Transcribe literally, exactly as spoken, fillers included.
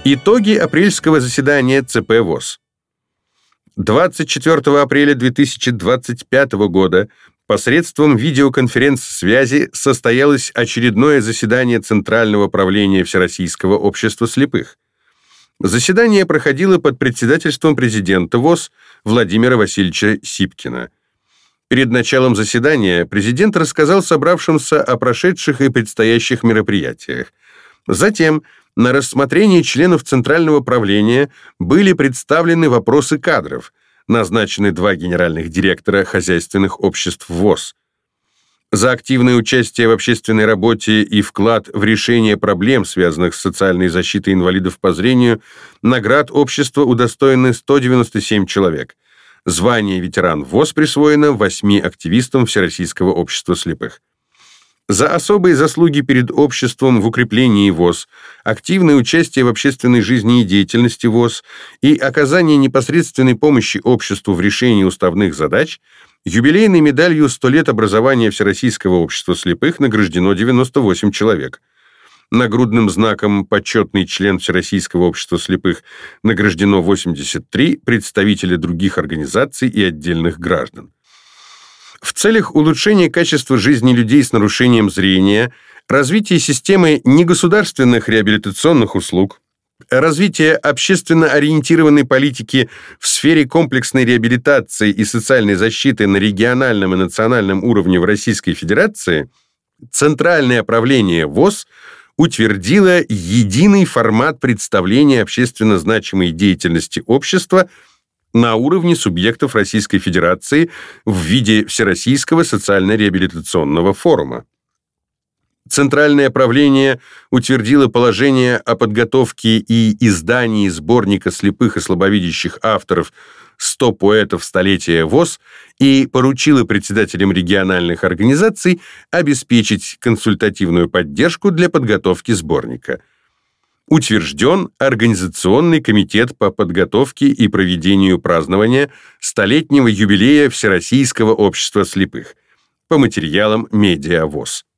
Итоги апрельского заседания ЦП ВОС. двадцать четвёртого апреля две тысячи двадцать пятого года посредством видеоконференц-связи состоялось очередное заседание Центрального правления Всероссийского общества слепых. Заседание проходило под председательством президента ВОС Владимира Васильевича Сипкина. Перед началом заседания президент рассказал собравшимся о прошедших и предстоящих мероприятиях. Затем на рассмотрение членов Центрального правления были представлены вопросы кадров, назначены два генеральных директора хозяйственных обществ ВОС. За активное участие в общественной работе и вклад в решение проблем, связанных с социальной защитой инвалидов по зрению, наград общества удостоены сто девяносто семь человек. Звание ветеран ВОС присвоено восьми активистам Всероссийского общества слепых. За особые заслуги перед обществом в укреплении ВОС, активное участие в общественной жизни и деятельности ВОС и оказание непосредственной помощи обществу в решении уставных задач юбилейной медалью «сто лет образования Всероссийского общества слепых» награждено девяносто восемь человек. Нагрудным знаком «Почетный член Всероссийского общества слепых» награждено восемьдесят три представителя других организаций и отдельных граждан. В целях улучшения качества жизни людей с нарушением зрения, развития системы негосударственных реабилитационных услуг, развития общественно ориентированной политики в сфере комплексной реабилитации и социальной защиты на региональном и национальном уровне в Российской Федерации, Центральное правление ВОС утвердило единый формат представления общественно значимой деятельности общества на уровне субъектов Российской Федерации в виде Всероссийского социально-реабилитационного форума. Центральное правление утвердило положение о подготовке и издании сборника слепых и слабовидящих авторов «сто поэтов столетия ВОС» и поручило председателям региональных организаций обеспечить консультативную поддержку для подготовки сборника. Утвержден Организационный комитет по подготовке и проведению празднования столетнего юбилея Всероссийского общества слепых по материалам Медиа ВОС.